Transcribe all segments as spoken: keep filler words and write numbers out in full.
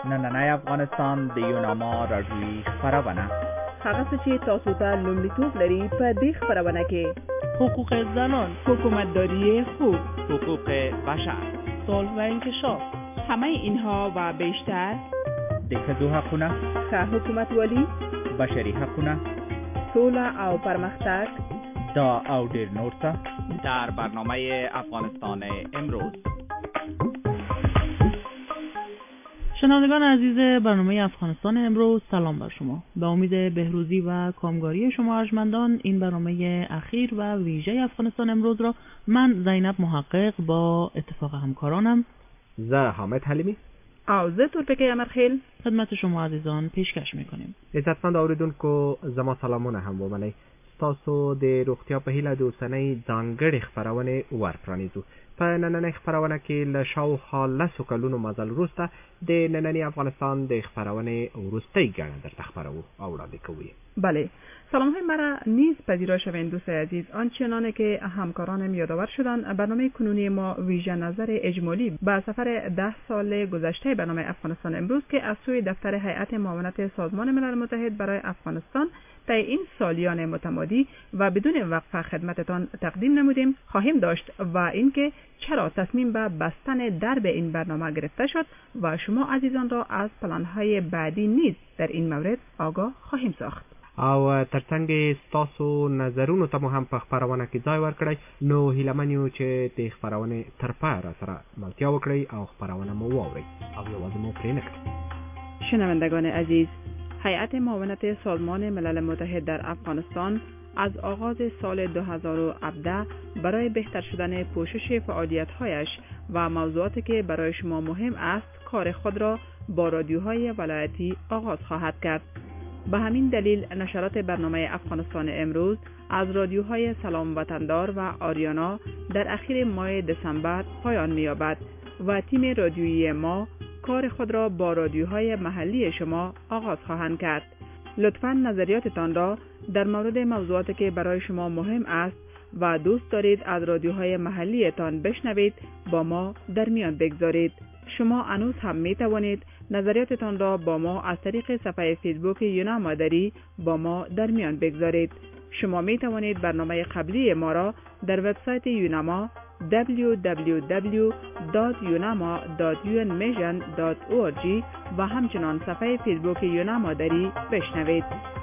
نننۍ افغانستان د یوناما راډیویي خپرونه هغه څه چې تاسو ته لومړیتوب لري په دې خپرونه کې: حقوق زنان، حکومتداری خوب، حقوق بشر، صلح و انکشاف. همه اینها و بیشتر، د ښځو حقونه، ښه حکومتولي، بشري حقونه، سوله او پرمختګ، دا او ډیر نور څه در برنامه افغانستان امروز. شنوندگان عزیز برنامه افغانستان امروز، سلام بر شما. به امید بهروزی و کامگاری شما ارجمندان، این برنامه اخیر و ویژه افغانستان امروز را من زینب محقق با اتفاق همکارانم زه حامد حلیمی او زه تورپیکه امرخیل خدمت شما عزیزان پیشکش میکنیم. عزتمند اوریدونکو، زما سلامونه هم ومنئ. تاسو د روغتیا په هیله د اوسنۍ ځانګړې خپرونې ورپرانیزو. په نننۍ خپرونه کې له شاوخوا لسو کلونو مزل وروسته د نننۍ افغانستان د خپرونې وروستۍ ګڼه درته خپروو او وړاندې کوو. بله، سلام های مرا نیز پذیرا شوید دوست عزیز. آنچنانه که همکارانم یادآور شدند، برنامه کنونی ما ویژه نظر اجمالی به سفر ده سال گذشته برنامه افغانستان امروز که از سوی دفتر هیئت معاونت سازمان ملل متحد برای افغانستان طی این سالیان متمادی و بدون وقفه خدمتتان تقدیم نمودیم خواهیم داشت و اینکه چرا تصمیم به بستن درب این برنامه گرفته شد و شما عزیزان را از پلان‌های بعدی نیز در این مورد آگاه خواهیم ساخت. او ترڅنګ ستاسو نظرونو ته مو هم په خپرونه کې ځای ورکړی، نو هیله یو چې د خپرونې تر پایه راسره ملتیا وکړئ او خپرونه مو واورئ او یوازې مو پرې نه کړئ. شنوندگان عزیز، هیئت معاونت سازمان ملل متحد در افغانستان از آغاز سال دو هزار و هفده برای بهتر شدن پوشش فعالیت‌هایش و موضوعاتی که برای شما مهم است، کار خود را با رادیوهای ولایتی آغاز خواهد کرد. به همین دلیل نشرات برنامه افغانستان امروز از رادیوهای سلام وطندار و آریانا در اخیر ماه دسامبر پایان می‌یابد و تیم رادیویی ما کار خود را با رادیوهای محلی شما آغاز خواهند کرد. لطفاً نظریاتتان را در مورد موضوعاتی که برای شما مهم است و دوست دارید از رادیوهای محلیتان بشنوید با ما در میان بگذارید. شما هنوز هم می توانید نظریاتتان را با ما از طریق صفحه فیسبوک یونا مادری با ما در میان بگذارید. شما می توانید برنامه قبلی ما را در وبسایت یوناما دبلیو دبلیو دبلیو دات یوناما دات یو ان میشن دات او آر جی و همچنان صفحه فیسبوک یونا مادری بشنوید.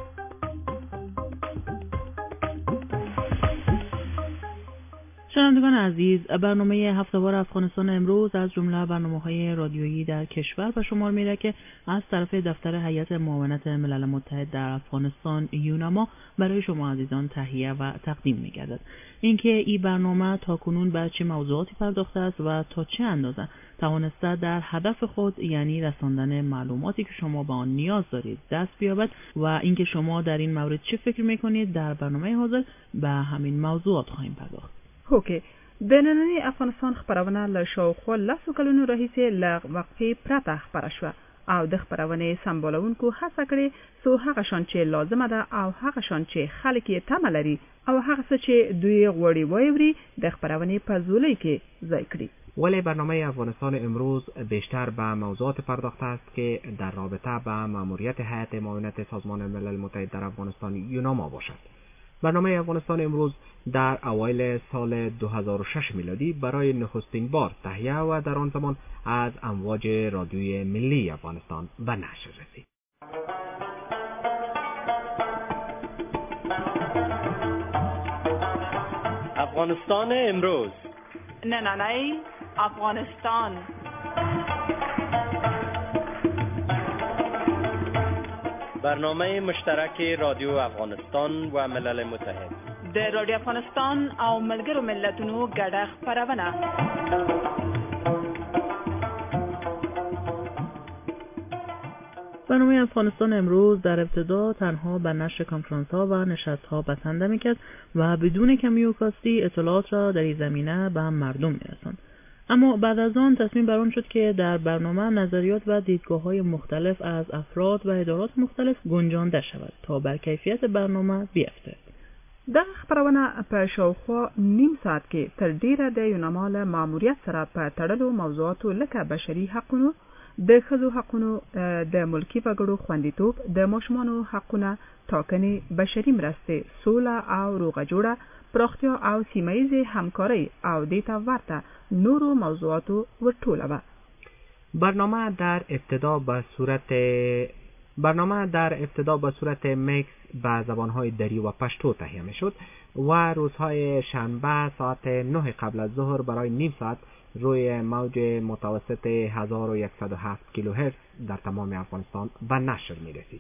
شنوندگان عزیز، برنامه هفته‌وار افغانستان امروز از جمله برنامه‌های رادیویی در کشور به شمار میره که از طرف دفتر هیئت معاونت ملل متحد در افغانستان یوناما برای شما عزیزان تهیه و تقدیم می‌گردد. اینکه این برنامه تاکنون به چه موضوعاتی پرداخته است و تا چه اندازه توانسته در هدف خود، یعنی رساندن معلوماتی که شما به آن نیاز دارید، دست بیابد و اینکه شما در این مورد چه فکر می‌کنید، در برنامه حاضر به همین موضوعات خواهیم پرداخت. هوکې د نننۍ افغانستان خپرونه له شاوخوا لسو کلونو راهیسې له وقفې پرته خپره شوه او د خپرونې سمبالونکو هڅه کړې څو هغه شان چې لازمه ده او هغه شان چې خلک یې تمه لري او هغه څه چې دوی غواړي واوري د خپرونې په ځولۍ کې ځای کړي. ولی برنامه افغانستان امروز بیشتر به موضوعات پرداخته است که در رابطه به مأموریت هیئت معاونت سازمان ملل متحد در افغانستان یوناما باشد. برنامه افغانستان امروز در اوایل سال دو هزار و شش میلادی برای نخستین بار تهیه و در آن زمان از امواج رادیوی ملی افغانستان به نشر رسید. افغانستان امروز، نننۍ افغانستان. برنامه مشترک رادیو افغانستان و ملل متحد د رادیو افغانستان او ملګرو ملتونو ګډه خپرونه. برنامه افغانستان امروز در ابتدا تنها به نشر کنفرانس ها و نشست ها بسنده میکرد و بدون کمی و کاستی اطلاعات را در این زمینه به مردم میرساند. اما بعد از آن تصمیم بر آن شد که در برنامه نظریات و دیدگاه‌های مختلف از افراد و ادارات مختلف گنجانده شود تا بر کیفیت برنامه بیافته. دغه خبرونه په شاوخوا نیم ساعت کې تر ډیره د یوناما له ماموریت سره په تړلو موضوعاتو لکه بشري حقوقو، د ښځو حقونو، د ملکی وګړو خوندیتوب، د ماشومانو حقونه، ټاکنې، بشري مرستې، سوله او روغه جوړه، پراختیا او سیمه‌ایز همکاری او دیتا ورته نورو موضوعاتو ورټولوه. برنامه در ابتدا به صورت برنامه در ابتدا به صورت میکس به زبانهای دری و پشتو تهیه می شد و روزهای شنبه ساعت نه قبل از ظهر برای نیم ساعت روی موج متوسط هزار و صد و هفت کیلوهرتز در تمام افغانستان به نشر می رسید.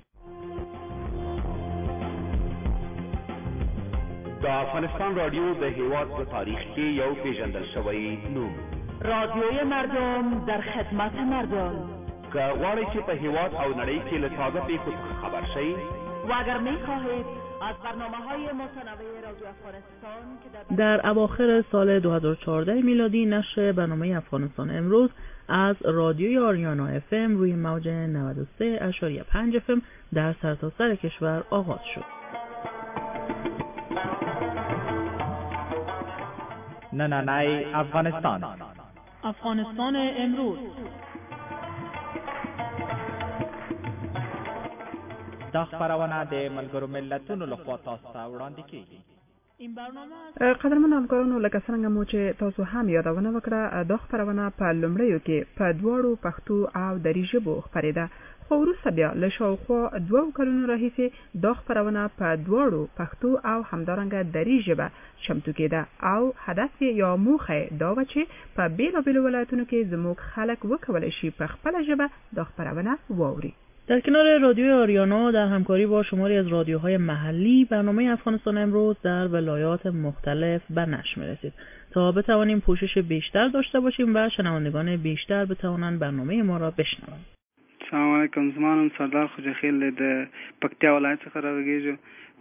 د افغانستان رادیو د هیواد په تاریخ کې یو پیژندل شوی نوم. رادیوی مردم در خدمت مردم. که غواړئ چې په هیواد او نړۍ کې له تازه پیښو څخه خبر شئ و اگر می‌خواهید از برنامه‌های متنوع رادیو افغانستان که در در اواخر سال دو هزار و چهارده میلادی نشر برنامه افغانستان امروز از رادیوی آریانا اف ام روی موج نود و سه ممیز پنج اف ام در سرتاسر کشور آغاز شد. نننای افغانستان افغانستان امروز دا خبرونه د ملګرو ملتونو لخوا تاسو ته وړاندې کیږي. این برنامه قدرمن همکارانو، لکه څنګه مو چې تاسو هم یادونه وکړه، دا خبرونه په لومړیو کې په دواړو پښتو او دری ژبو خپرېده، خو وروسته بیا له شاوخوا دوو کلونو راهیسې دا خبرونه په دواړو پښتو او همدارنګه دری ژبه چمتو کېده او هدف یا موخه دا و چې په بیلابیلو ولایتونو کې زموږ خلک وکولی شي په خپله ژبه دا خبرونه واوري. در کنار رادیوی آریانا در همکاری با شماری از رادیوهای محلی برنامه افغانستان امروز در ولایات مختلف به نشر می‌رسید تا بتوانیم پوشش بیشتر داشته باشیم و شنوندگان بیشتر بتوانند برنامه ما را بشنوند. سلام علیکم، زمانم سردار خوجخیل د پکتیا ولایت څخه راوګیږم.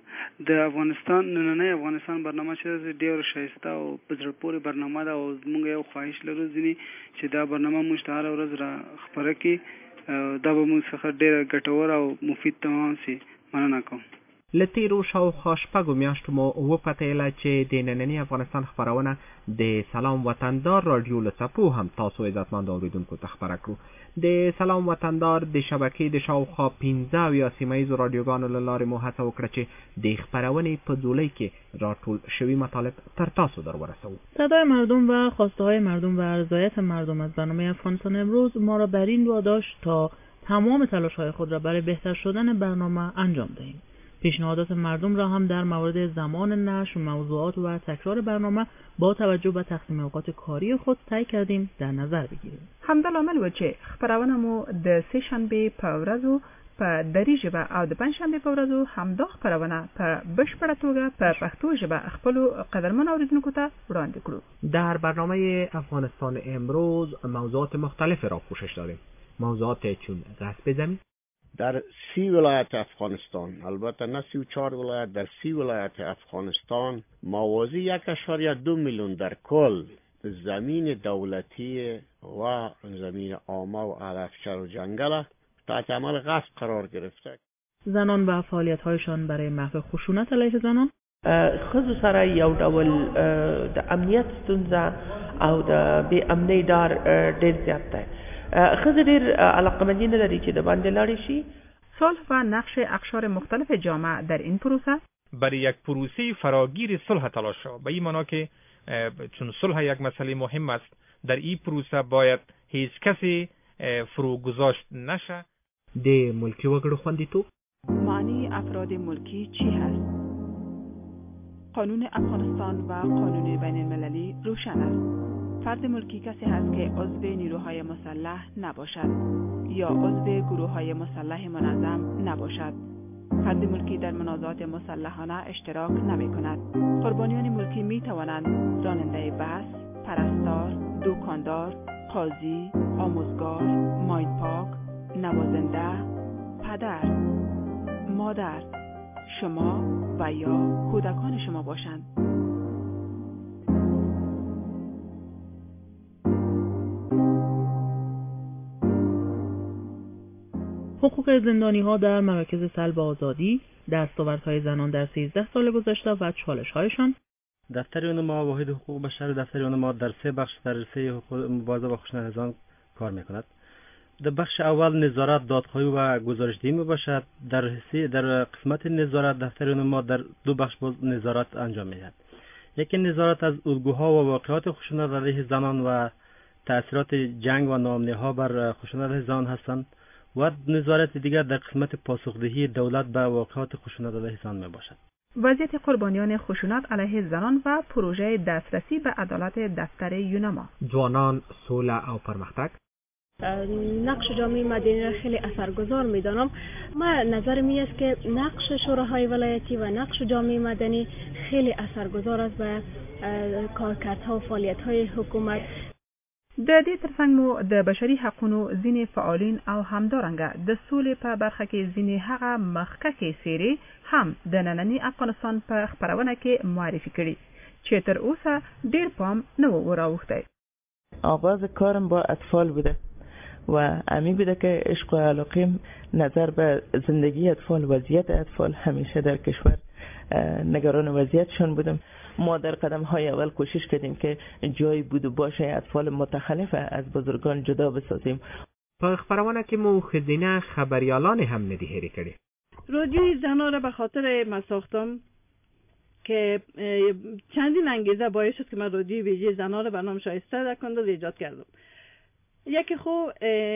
د افغانستان نننۍ افغانستان برنامه چې ډېر ښایسته او په زړه پورې برنامه ده او موږ یو خواهش لرو ځینې چې دا برنامه موږ ته هره ورځ را خپره کړي. دا به موږ څخه ډېره ګټور او مفید تمام سي. مننه کوم. له تیرو شاوخوا شپږو میاشتو مو وپتېیله چې د ننني افغانستان خپرونه د سلام وطندار رادیو له څپو هم تاسو عزتمند اورېدونکو ته خپره کړو. د سلام وطندار د شبکې د شاوخوا پنځه اویا سیمه ییزو رادیوګانو له لارې مو هڅه وکړه چې د خپرونې په ځولۍ کې راټول شوي مطالب تر تاسو در ورسوو. صدای مردم و خواسته های مردم و رضایت مردم از برنامه افغانستان امروز ما را بر این واداشت تا تمام تلاش های خود را برای بهتر شدن برنامه انجام دهیم. پیشنهادات مردم را هم در مورد زمان نشر، موضوعات و تکرار برنامه با توجه به تقسیم اوقات کاری خود طی کردیم در نظر بگیریم. همدا لامل و چې خبرونه مو د سه شنبه په ورځو په دری ژبه او د پنځ شنبه په ورځو همدا خبرونه په بشپړه توګه په پښتو ژبه خپل قدرمن اوریدونکو ته وړاندې کړو. در برنامه افغانستان امروز موضوعات مختلفی را پوشش داریم. موضوعات چون غصب زمین در سی ولایت افغانستان، البته نه سی و چهار ولایت، در سی ولایت افغانستان موازی یک اشاریه دو میلیون در کل زمین دولتی و زمین عامه و علفچر و جنگل تحت عمل غصب قرار گرفته. زنان و فعالیت‌هایشان برای محو خشونت علیه زنان، ښځو سره یو ډول د امنیت ستونزه او د بې امنۍ ډار ډېر زیات دی. ښځې ډېر علاقه‌مندي نه لري چې د باندې لاړې شي. صلح و نقش اقشار مختلف جامعه در این پروسه برای یک پروسه فراگیر صلح تلاش شد. به این معنا که چون صلح یک مسئله مهم است، در این پروسه باید هیچ کسی فروگذاشت نشه. د ملکی وګړو خوندیتوب معنی افراد ملکی چی هست؟ قانون افغانستان و قانون بین المللی روشن است. فرد ملکی کسی هست که عضو نیروهای مسلح نباشد یا عضو گروه‌های مسلح منظم نباشد. فرد ملکی در منازعات مسلحانه اشتراک نمی‌کند. قربانیان ملکی می‌توانند راننده بس، پرستار، دکاندار، قاضی، آموزگار، ماین پاک، نوازنده، پدر، مادر، شما و یا کودکان شما باشند. حقوق زندانی‌ها در مراکز سلب آزادی، دستاوردهای زنان در سیزده سال گذشته و چالش‌هایشان. دفتر اونما واحد حقوق بشر و دفتر اونما در سه بخش در رسه حقوق مبارزه با خشونت زنان کار می‌کند. در بخش اول نظارت دادخواهی و گزارشدهی می باشد. در حصه در قسمت نظارت دفتر ما در دو بخش نظارت انجام می دهد. یکی نظارت از الگوها و واقعات خشونت علیه زنان و تأثیرات جنگ و ناامنی‌ها بر خشونت علیه زنان هستند و نظارت دیگر در قسمت پاسخدهی دولت به واقعات خشونت علیه زنان می باشد. وضعیت قربانیان خشونت علیه زنان و پروژه دسترسی به عدالت دفتر یوناما. جوانان، صلح او پرمختگ. نقش جامعه مدنی را خیلی اثرگذار میدانم. ما نظر می است که نقش شوراهای ولایتی و نقش جامعه مدنی خیلی اثرگذار است به کارکردها و فعالیت‌های حکومت. د دې ترڅنګ مو د بشري حقوقو ځینې فعالین او همدارنګه د سولې په برخه کې ځینې هغه مخکښې څېرې هم د ننني افغانستان په خپرونه کې معرفي کړي چې تر اوسه ډېر پام نه و راوښتی. آغاز کارم با اطفال بوده و امی بوده که عشق و علاقیم نظر به زندگی اطفال، وضعیت اطفال، همیشه در کشور نگران وضعیتشان بودم. ما در قدم های اول کوشش کردیم که جایی بود و باشه اطفال متخلف از بزرگان جدا بسازیم. په خبرونه کې مو ښځینه خبریالان هم ندیهری کړي. رادیوی زنان را به خاطر ما ساختم که چندین انگیزه باعث شد که من رادیوی ویژه زنان را به نام شایسته در کنداز ایجاد کردم. یکی خوب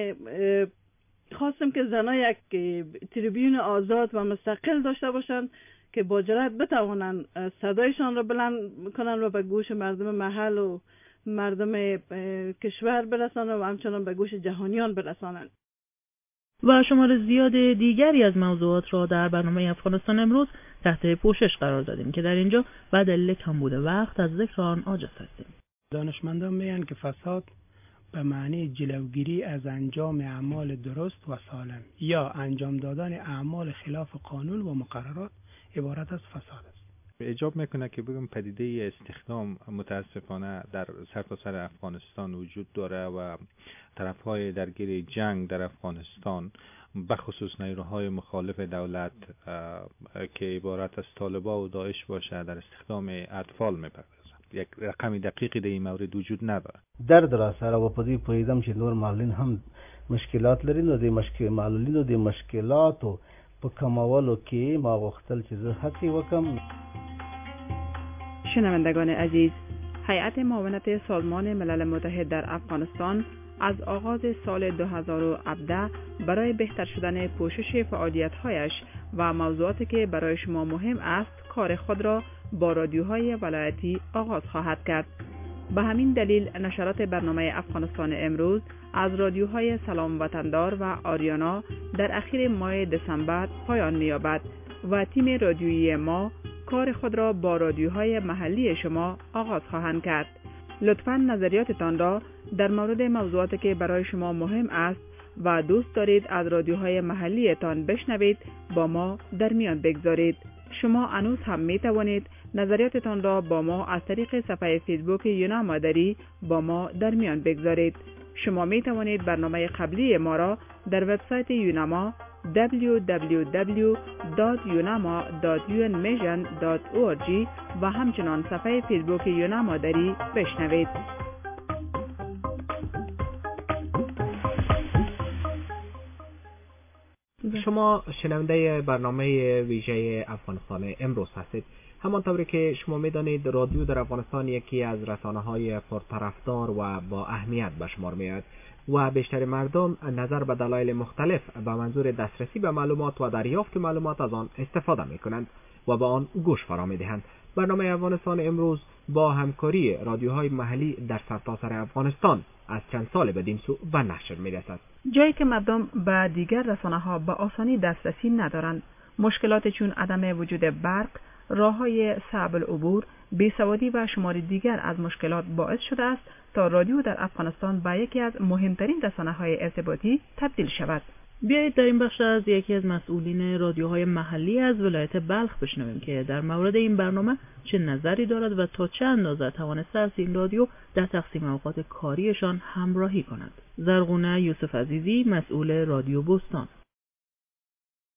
خواستم که زنان یک تریبیون آزاد و مستقل داشته باشند که با جرأت بتوانند صدایشان را بلند کنند و به گوش مردم محل و مردم کشور برسانند و همچنان به گوش جهانیان برسانند. و شمار زیاد دیگری از موضوعات را در برنامه افغانستان امروز تحت پوشش قرار دادیم که در اینجا و دلیل کمبود وقت از ذکر آن عاجز هستیم. دانشمندان میگن که فساد به معنی جلوگیری از انجام اعمال درست و سالم یا انجام دادن اعمال خلاف قانون و مقررات عبارت از فساد است. ایجاب میکنه که بگم پدیده استخدام متاسفانه در سرتاسر سر افغانستان وجود داره و طرفهای درگیر جنگ در افغانستان بخصوص نیروهای مخالف دولت که عبارت از طالبان و داعش باشه در استخدام اطفال میپردازند. یک رقم دقیقی در این مورد وجود نداره. در دراسه را و پدی پویدم چې نور معلولین هم مشکلات لري، نو د مشکل معلولینو د مشکلاتو په کمولو کې ما غوښتل چې زه هڅې وکم. شنوندگان عزیز، هیئت معاونت سازمان ملل متحد در افغانستان از آغاز سال دو هزار و هفده برای بهتر شدن پوشش فعالیت‌هایش و موضوعاتی که برای شما مهم است کار خود را با رادیوهای ولایتی آغاز خواهد کرد. به همین دلیل نشرات برنامه افغانستان امروز از رادیوهای سلام وطندار و آریانا در اخیر ماه دسامبر پایان می‌یابد و تیم رادیویی ما کار خود را با رادیوهای محلی شما آغاز خواهند کرد. لطفاً نظریاتتان را در مورد موضوعاتی که برای شما مهم است و دوست دارید از رادیوهای محلیتان بشنوید با ما در میان بگذارید. شما هنوز هم می توانید نظریاتتان را با ما از طریق صفحه فیسبوک یونا مادری با ما در میان بگذارید. شما می توانید برنامه قبلی ما را در وبسایت یوناما دبلیو دبلیو دبلیو دات یوناما دات یو ان میشن دات او آر جی و همچنان صفحه فیسبوک یونا مادری بشنوید. شما شنونده برنامه ویژه افغانستان امروز هستید. همانطوری که شما میدانید رادیو در افغانستان یکی از رسانه‌های پرطرفدار و با اهمیت به شمار میاد و بیشتر مردم نظر به دلایل مختلف به منظور دسترسی به معلومات و دریافت معلومات از آن استفاده میکنند و به آن گوش فرا میدهند. برنامه افغانستان امروز با همکاری رادیوهای محلی در سرتاسر افغانستان از چند سال بدین سو به نشر میرسد. جایی که مردم به دیگر رسانه‌ها به آسانی دسترسی ندارند، مشکلات چون عدم وجود برق، راه‌های صعب العبور، بیسوادی و شماری دیگر از مشکلات باعث شده است تا رادیو در افغانستان به یکی از مهمترین رسانه‌های ارتباطی تبدیل شود. بیایید در این بخش از یکی از مسئولین رادیوهای محلی از ولایت بلخ بشنویم که در مورد این برنامه چه نظری دارد و تا چه اندازه توانسته است این رادیو در تقسیم اوقات کاریشان همراهی کند. زرغونه یوسف عزیزی، مسئول رادیو بستان.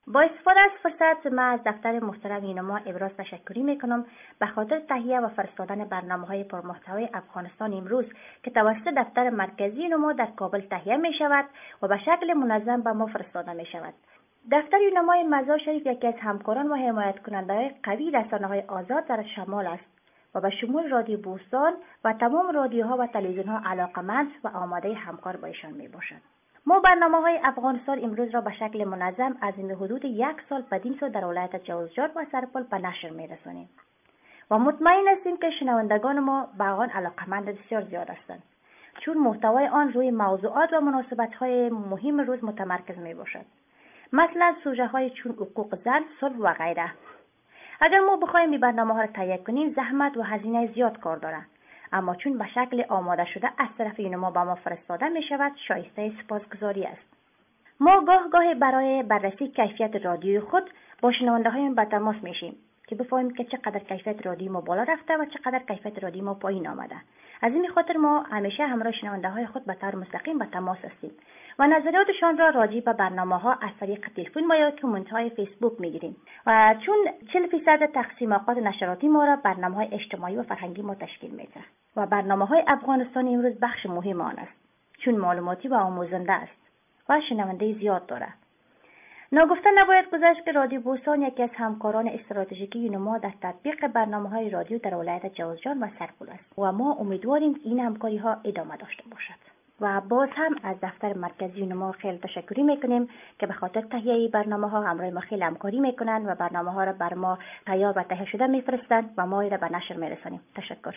با استفاده از فرصت ما از دفتر محترم یونما ابراز تشکری میکنم به خاطر تهیه و فرستادن برنامه‌های پرمحتوای افغانستان امروز که توسط دفتر مرکزی یونما در کابل تهیه می شود و به شکل منظم به ما فرستاده می شود. دفتر یونما مزار شریف یکی از همکاران و حمایت کننده‌های قوی رسانه‌های آزاد در شمال است و به شمول رادیو بوستان و تمام رادیوها و تلویزیون‌ها علاقمند و آماده همکار با ایشان می باشند. ما برنامه‌های افغانستان امروز را به شکل منظم از این حدود یک سال بدین سو در ولایت جوزجان و سرپل به نشر می‌رسانیم و مطمئن هستیم که شنوندگان ما به آن علاقمند بسیار زیاد هستند، چون محتوای آن روی موضوعات و مناسبت‌های مهم روز متمرکز می‌باشد، مثلا سوژه‌های چون حقوق زن، صلح و غیره. اگر ما بخوایم این برنامه‌ها را تهیه کنیم زحمت و هزینه زیاد کار دارد، اما چون به شکل آماده شده از طرف یونما به ما فرستاده می شود شایسته سپاسگزاری است. ما گاه گاهی برای بررسی کیفیت رادیوی خود با شنونده هایمان به تماس می شیم که بفهمیم که چقدر کیفیت رادیو ما بالا رفته و چقدر کیفیت رادیو ما پایین آمده. از این خاطر ما همیشه همراه شنونده های خود به طور مستقیم به تماس هستیم و نظریاتشان را راجع به برنامه ها از طریق تلفن و یا کامنت های فیسبوک میگیریم و چون چهل درصد تقسیم اوقات نشراتی ما را برنامه های اجتماعی و فرهنگی ما تشکیل میده و برنامه های افغانستان امروز بخش مهم آن است، چون معلوماتی و آموزنده است و شنونده زیاد دارد. ناگفته نباید گذاشت که رادیو بوستان یکی از همکاران استراتژیکی یونما در تطبیق برنامه‌های رادیو در ولایت جوزجان و سرپل است و ما امیدواریم که این همکاری‌ها ادامه داشته باشد. و باز هم از دفتر مرکزی یونما خیلی تشکری میکنیم که به خاطر تهیه برنامه‌ها همراه ما خیلی همکاری میکنند و برنامه‌ها را بر ما تیار و تهیه شده میفرستند و ما را به نشر میرسانیم. تشکر.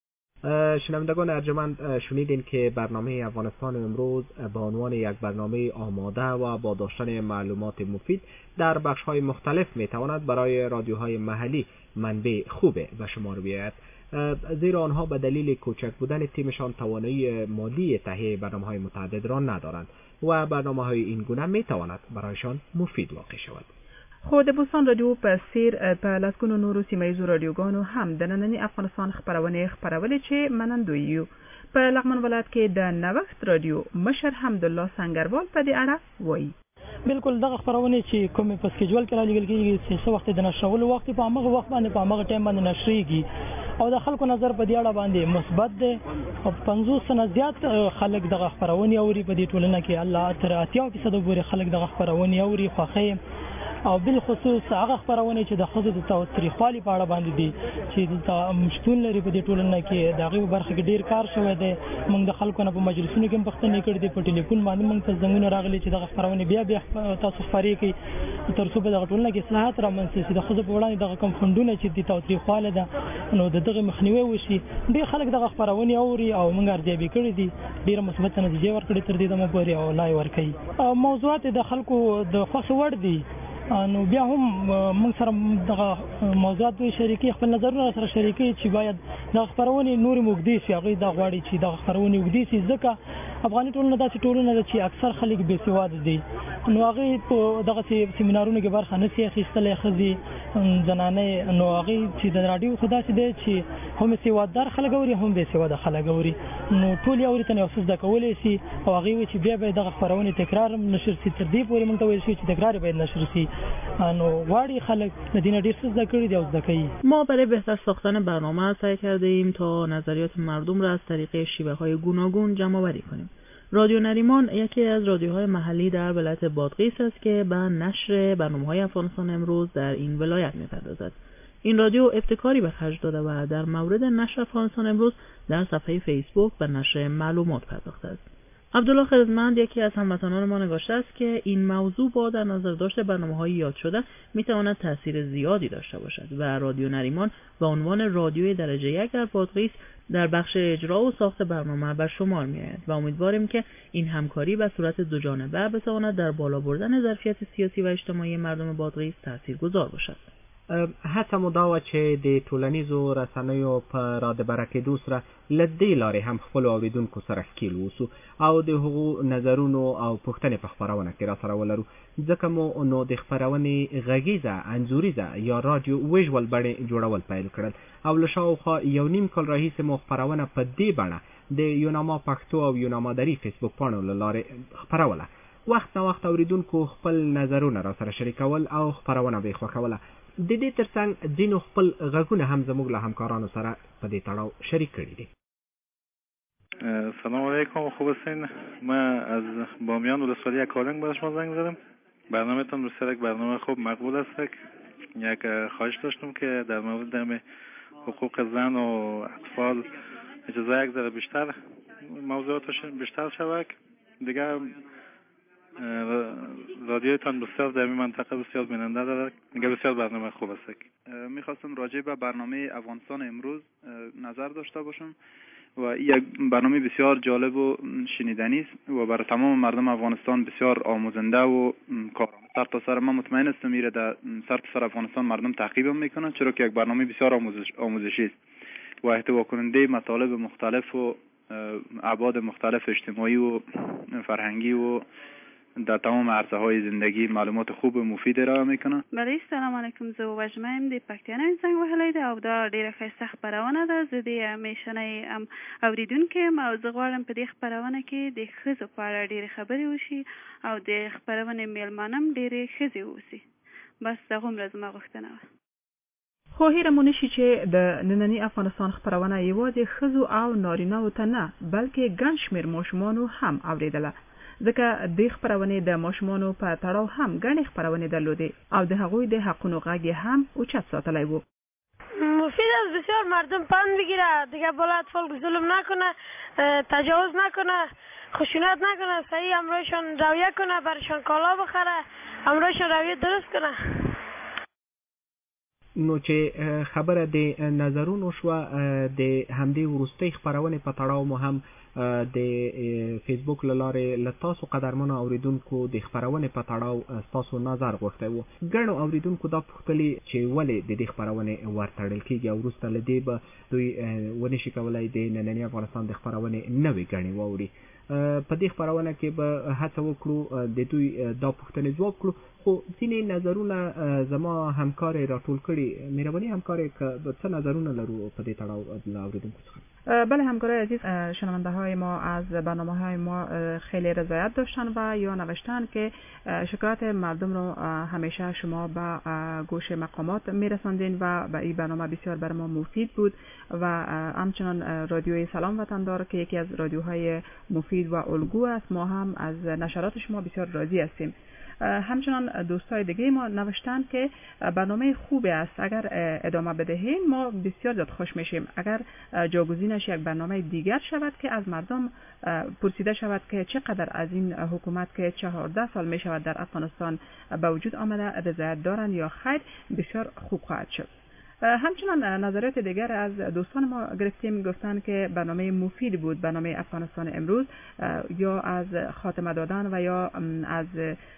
شنوندگان ارجمند، شنیدین که برنامه افغانستان امروز به عنوان یک برنامه آماده و با داشتن معلومات مفید در بخش‌های مختلف میتواند برای رادیوهای محلی منبع خوبه و شمار بیاید، زیرا آنها به دلیل کوچک بودن تیمشان توانایی مالی تهیه برنامه‌های متعدد را ندارند و برنامه‌های این گونه میتواند برایشان مفید واقع شود. خود بوستان رادیو په سیر په لسګونو نورو سیمایي رادیوګانو هم د ننني افغانستان خبرونه خبرولې چې منندوی یو. په لغمان ولایت کې د نوښت رادیو مشر حمدالله سنگروال په دې اړه وایي. بالکل دغه خبرونه چې کومې په سکیجول کې را لګل کېږي چې څه وخت د نشرولو وخت په هغه وخت باندې په هغه ټایم باندې نشریږي او د خلکو نظر په دې اړه باندې مثبت دی او پنځوس نه زیات خلک دغه خبرونه اوري په دې ټولنه کې الله تر اتیا فیصد پورې خلک دغه خبرونه اوري خوښي او بل خصوص هغه خبرونه چې د خزو د تاریخوالي په اړه باندې دي چې د مشتون لري په دې ټولنه کې دغه برخه کې ډیر کار شوی دی. موږ د خلکو نه په مجلسونو کې پښتنې کړې دي، په ټلیفون باندې موږ ته زنګونه راغلي چې دغه خبرونه بیا بیا تاسو خبرې کوي تر څو په دغه ټولنه کې اصلاحات رامنځته شي، د خزو په وړاندې دغه کم فندونه چې د تاریخواله ده نو د دغه مخنیوي وشي. ډیر خلک دغه خبرونه اوري او موږ ارزیابي کړې دي، ډیر مثبت نتیجې ورکړې تر دې دمه پورې او لای ورکړي. موضوعات د خلکو د خوښ وړ دي نو بیا هم موږ سره دغه موضوعات شریکي خپل نظرونه سره شریکي چې باید د خبرونه نور موږدي شي، هغه د غواړي چې د خبرونه وګدي شي، ځکه افغاني ټولنه داسې ټولنه ده چې اکثر خلک بې سواد دي نو هغه په دغه سیمینارونو کې برخه نه سي اخیستلی، ښځې زنانې نو هغه چې د راډیو خدا چې دی چې هم سواددار خلک اوري هم بې سواده خلک اوري نو ټول یې اوري ته یو څه زده کولی شي او هغې وایي چې بیا به دغه خپرونې تکرار نشر شي، تر دې پورې موږ ته ویل شوي چې تکرار باید نشر شي نو غواړي خلک د دې نه ډېر څه زده کړي دي او زده کوي. ما برای بهتر ساختن برنامه سعی کرده ایم تا نظریات مردم را از طریق شیوه‌های گوناگون جمع‌آوری کنیم. رادیو نریمان یکی از رادیوهای محلی در ولایت بادغیس است که به نشر برنامه‌های افغانستان امروز در این ولایت می‌پردازد. این رادیو ابتکاری به خرج داده و در مورد نشر افغانستان امروز در صفحه فیسبوک به نشر معلومات پرداخته است. عبدالله خردمند یکی از هموطنان ما نگاشته است که این موضوع با در نظر داشت برنامه‌های یاد شده می‌تواند تأثیر زیادی داشته باشد و رادیو نریمان به عنوان رادیوی درجه یک در بادغیس در بخش اجرا و ساخت برنامه بر شمار می‌آید و امیدواریم که این همکاری به صورت دوجانبه بتواند در بالا بردن ظرفیت سیاسی و اجتماعی مردم بادغیس تاثیرگذار باشد. هڅه مو دا وه چې د ټولنیزو رسنیو په راده برکېدو سره له دې لارې هم خپلو اورېدونکو سره ښکېل واوسو او د هغو نظرونو او پوښتنې په خپرونه کې راسره ولرو، ځکه مو نو د خپرونې غږیزه، انځوریزه یا رادیو ویژوال بڼې جوړول پیل کړل او له شاوخوا یو نیم کال راهیسې مو خپرونه په دې بڼه د یوناما پښتو او یوناما دري فیسبوک پاڼو له لارې خپروله وخت نه وخت اوریدونکو خپل نظرونه را سره شریکول او خپرونه به خوښوله. د دې ترڅنګ ځینو خپل غږونه هم زموږ له همکارانو سره په دې تړاو شریک کړي دي. سلام علیکم، خوب هستین؟ من از بامیان ولسوالی اکالنگ برای شما زنگ زدم. برنامه‌تان بسیار یک برنامه خوب مقبول است. یک خواهش داشتم که در مورد دم حقوق زن و اطفال اجازه یک ذره بیشتر موضوعاتش بیشتر شود. دیگه رادیوتان بسیار در این منطقه بسیار بیننده دارد. دیگه بسیار برنامه خوب است. میخواستم راجع به برنامه افغانستان امروز نظر داشته باشم و این یک برنامه بسیار جالب و شنیدنی است و برای تمام مردم افغانستان بسیار آموزنده و کارآمد. سر تا سر من مطمئن هستم میره در سر تا سر افغانستان مردم تعقیب میکنن، چرا که یک برنامه بسیار آموزش آموزشی است و احتوا کننده مطالب مختلف و ابعاد مختلف اجتماعی و فرهنگی و در تمام عرصه های زندگی معلومات خوب و مفید ارائه میکنه. بله سلام علیکم، زه وژمایم د پکتیانه زنګ وهلی دی او دا ډیره ښایسته خپرونه ده. زه د همیشنۍ اوریدونکې یم او زه غواړم په دې خپرونه کې د ښځو په اړه ډیرې خبرې وشي او د خپرونې میلمانه هم ډیرې ښځې اوسي. بس دغومره زما غوښتنه وه. خو هیره مو نشي چې د ننني افغانستان خپرونه یوازې ښځو او نارینه‌و ته نه بلکې ګڼ شمېر ماشومانو هم اوریدله، ځکه د خپرونې د ماشومانو په تړاو هم ګڼې خپرونې درلودې او د هغوی د حقونو غږ هم اوچت ساتلی و. مفید است، بسیار مردم پند بگیره، دیگه باید فولک ظلم نکنه، تجاوز نکنه، خشونت نکنه، صحیح امرویشان رویه کنه، برشان کالا بخره، امرویشان رویه درست کنه. نو چې خبره د نظرونو شوه، د همدې وروستۍ خپرونې په تړاو مو هم د فیسبوک له لارې له تاسو قدرمنو اوریدونکو د خپرونې په تړاو ستاسو نظر غوښتی و. ګڼو اوریدونکو دا پوښتلي چې ولې د دې خپرونې ورتړل کېږي او وروسته له دې به دوی ونه شي کولی د ننني افغانستان د خپرونې نوې ګڼې واوري. په دې خپرونه کې به هڅه وکړو د دوی دا پوښتنې ځواب کړو، خو ځینې نظرونه زما همکارې راټول کړي. مهرباني همکارې که څه نظرونه لرو په دې تړاو له اوریدونکو څخه؟ بله همکارای عزیز، شنونده های ما از برنامه های ما خیلی رضایت داشتن و یا نوشتن که شکایت مردم رو همیشه شما به گوش مقامات میرساندین و به این برنامه بسیار بر ما مفید بود و همچنان رادیوی سلام وطندار که یکی از رادیوهای مفید و الگو است، ما هم از نشرات شما بسیار راضی هستیم. همچنان دوستای دیگه ما نوشتن که برنامه خوبی است، اگر ادامه بدهیم ما بسیار زیاد خوش میشیم. اگر جاگزینش یک برنامه دیگر شود که از مردم پرسیده شود که چقدر از این حکومت که چهارده سال می شود در افغانستان به وجود آمده رضایت دارند یا خیر، بسیار خوب خواهد شد. همچنان نظرات دیگر از دوستان ما گرفتیم، گفتن که برنامه مفید بود، برنامه افغانستان امروز، یا از خاتمه دادن و یا از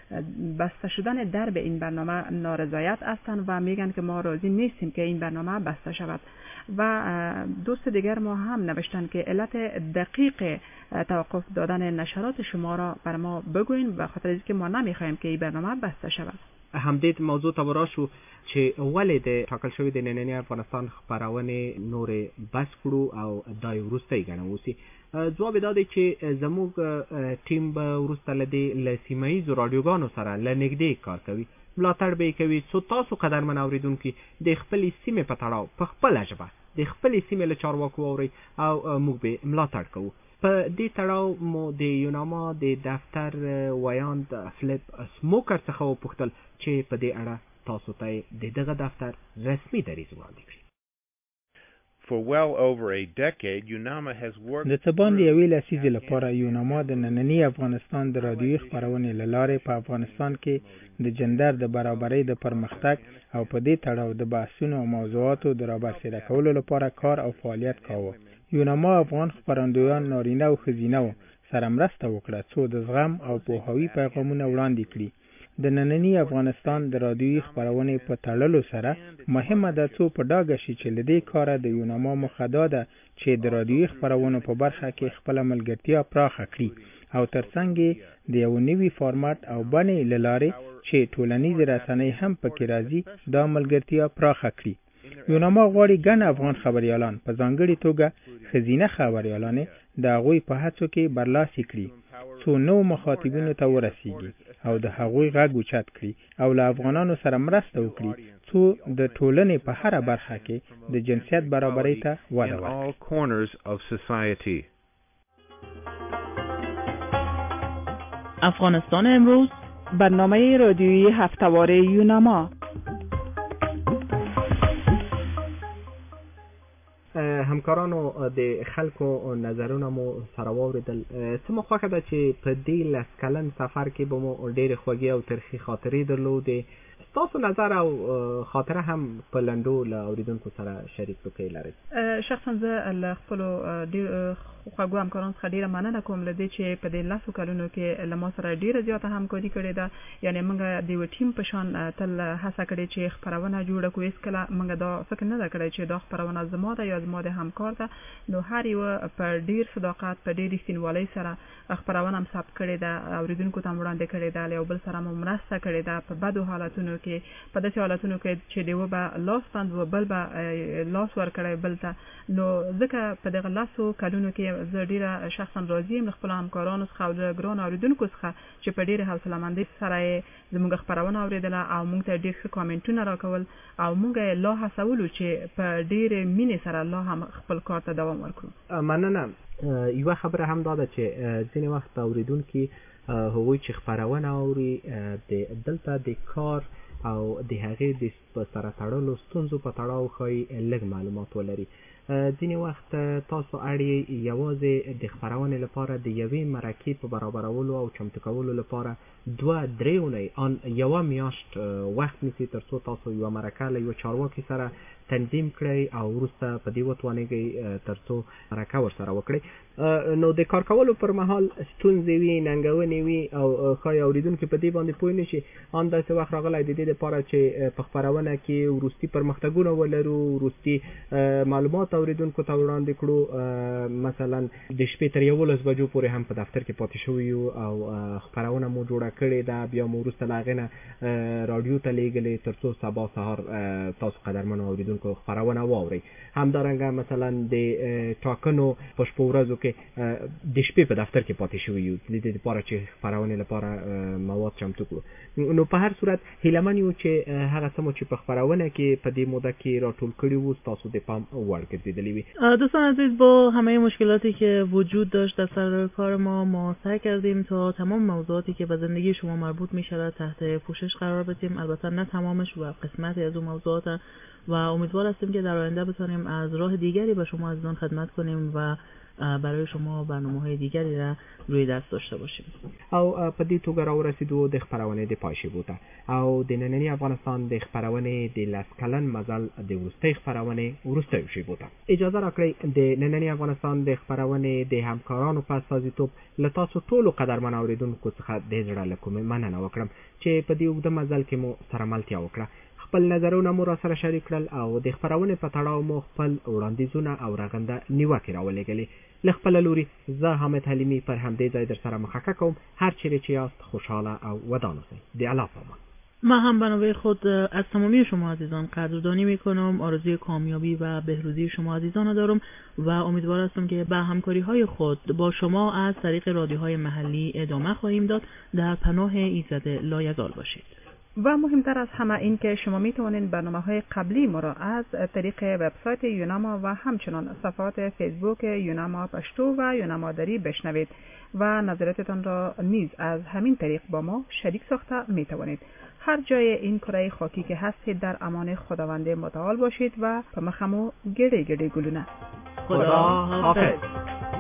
بسته شدن درب این برنامه نارضایت هستند و میگن که ما راضی نیستیم که این برنامه بسته شود. و دوست دیگر ما هم نوشتن که علت دقیق توقف دادن نشرات شما را بر ما بگوین، به خاطر اینکه ما نمیخوایم که این برنامه بسته شود. همدې موضوع ته وراشو چې ولې د ټاکل شوی د ننني افغانستان خپرونې نورې بس کړو او دا یې وروستی ګڼه اوسي. ځواب دا دی چې زموږ ټیم به وروسته له دې له سیمه ییزو راډیوګانو سره له نږدې کار کوي، ملاتړ به یې کوي څو تاسو قدرمن اورېدونکي د خپلې سیمې په تړاو په خپله ژبه د خپلې سیمې له چارواکو واورئ او موږ به ملاتړ کوو. په دې تړاو مو د یوناما د دفتر ویاند فلیپ سموکر څخه وپوښتل چې په دې اړه تاسو ته د دغه دفتر رسمي دریځ وړاندې کړي. For well over a decade, UNAMA has worked. د څه باندې یوې لسیزې لپاره یوناما د ننني افغانستان د رادیوي خپرونې له لارې په افغانستان کې د جندر د برابرۍ د پرمختګ او په دې تړاو د بحثونو او موضوعاتو د رابرسېره کولو لپاره کار او فعالیت کاوه. یوناما افغان خپرندویان نارینه او ښځینه سره مرسته وکړه څو د زغم او پوهاوي پیغامونه وړاندې کړي. د ننني افغانستان د رادیوي خپرونې په تړلو سره مهمه ده څو په ډاګه شي چې له دې کاره د یوناما موخه دا ده چې د رادیوي خپرونو په برخه کې خپله ملګرتیا پراخه کړي او ترڅنګ یې د یو نوي فارمات او بڼې له لارې چې ټولنیزې رسنۍ هم پکې راځي دا ملګرتیا پراخه کړي. یوناما غواړي ګڼ افغان خبریالان په ځانګړې توګه ښځینه خبریالانې د هغوی په هڅو کې برلاسي کړي څو نو مخاطبینو ته ورسیږي او د هغوی غږ اوچت کړي او له افغانانو سره مرسته وکړي څو د ټولنې په هره برخه کې د جنسیت برابرۍ ته وده ورکړي. افغانستان امروز، برنامه رادیویی هفته‌واره یوناما. همکارانو د خلکو نظرونه مو سره واوریدل. څه مو خوښه ده چې په دې لس کلن سفر کې به مو ډېرې خوږې او ترخې خاطرې درلودې. ستاسو نظر او خاطره هم په لنډو له اوریدونکو سره شریک وکړئ لرئ. شخصا زه له خپلو ډېر خوږو همکارانو څخه ډېره مننه کوم له دې چې په دې لسو کلونو کې له ما سره ډېره زیاته همکاري کړې ده. یعنې موږ د یوه ټیم په شان تل هڅه کړې چې خپرونه جوړه کړو. هېڅکله موږ دا فکر نه ده کړی چې دا خپرونه زما ده یا زما د همکار ده. نو هر یوه په ډېر صداقت په ډېر رښتینولۍ سره خپرونه هم ثبت کړې ده، اوریدونکو ته هم وړاندې کړې ده، له یو بل سره مو مرسته کړې ده په بدو حالتونو کې، په داسې حالتونو کې چې د یوه به لاس بند و بل به لاس ورکړی بل ته. نو ځکه په دغه لسو کلونو کې زه ډېره شخصا راضي یم له خپلو همکارانو څخه او له ګرانو اورېدونکو څخه چې په ډېرې حوصله‌مندۍ سره یې زموږ خپرونه اورېدله او موږ ته ډېر ښه کامنټونه راکول او موږ یې لا هڅولو چې په ډېرې مینې سره لا هم خپل کار ته دوام ورکړو. مننه. یوه خبره هم دا ده چې ځینې وخت اورېدونکي هغوی چې خپرونه اوري د دلته د کار او د هغې د سره تړلو ستونزو په تړاو ښایي لږ معلومات ولري. ځینې وخت تاسو اړ یې یوازې د خپرونې لپاره د یوې مرکې په برابرولو او چمتو کولو لپاره دوه درې اونۍ ان یوه میاشت وخت نیسي تر څو تاسو یوه مرکه له یوه چارواکي سره تنظیم کړئ او وروسته په دې وتوانېږئ تر څو مرکه ورسره وکړئ. نو د کار کولو پر مهال ستونزې وي، ننګونې وي او ښایي اورېدونکي په دې باندې پوه نه شي. ان داسې وخت راغلی د دې دپاره چې په خپرونه کې وروستي پرمختګونه ولرو، وروستي معلومات اورېدونکو ته وړاندې کړو. مثلا د شپې تر یولس بجو پورې هم په دفتر کې پاتې شوي یو او خپرونه مو جوړه کړې ده، بیا مو وروسته له هغې نه راډیو ته لیږلې تر څو سبا سهار تاسو قدرمنو اورېدونکو خپرونه واورئ. همدارنګه مثلا د ټاکنو په شپو ورځو کې د شپې په دفتر کې پاتې شوي یو د دې لپاره چې خپرونې لپاره مواد چمتو کړو. نو په هر صورت هیلهمن یو چې هغه څه مو چې په خپرونه کې په دې موده کې راټول کړي وو ستاسو د پام وړ ګرځېدلي وي. دوستان عزیز، با همه مشکلاتی که وجود داشت در سر کار ما ما سعی کردیم تا تمام موضوعاتی که به زندگی شما مربوط می شود تحت پوشش قرار بدیم. البته نه تمامش و قسمتی از اون موضوعات و امیدوار هستیم که در آینده بتونیم از راه دیگری به شما عزیزان خدمت کنیم و برای شما برنامه‌های دیگری را روی دست داشته باشیم. او په دې توګه راورسېدو د خپرونې د پای شیبو ته او د ننني افغانستان د خپرونې د لس کلن مزل د وروستۍ خپرونې وروستیو شیبو ته اجازه راکړئ د ننني افغانستان د خپرونې د همکارانو په استازیتوب له تاسو ټولو قدرمنو اورېدونکو څخه د زړه له کومې مننه وکړم چې په دې اوږده مزل کې مو سره ملتیا وکړه. خپل نظرونه مو را سره شریک کړل او د خپرونې په تړاو مو خپل وړاندیزونه او رغنده نیوکې راولېږلې. له خپله لوري زه حامد حلیمي پر همدې ځای در سره مخکه کوم. هر چیرې چې یاست خوشحاله او ودان اوسئ. د الله پامان. ما هم به نوبه خود از تمامی شما عزیزان قدردانی میکنم. آرزوی کامیابی و بهروزی شما عزیزان دارم و امیدوار هستم که به همکاری های خود با شما از طریق رادیوهای محلی ادامه خواهیم داد. در پناه ایزد لایزال باشید. و مهمتر از همه این که شما می توانید برنامه‌های قبلی ما را از طریق وبسایت یوناما و همچنان صفحات فیسبوک یوناما پشتو و یوناما دری بشنوید و نظراتتان را نیز از همین طریق با ما شریک ساخته می توانید. هر جای این کره خاکی که هستید در امان خداوند متعال باشید و په مخمو گړې گړې ګلونه. خدا حافظ.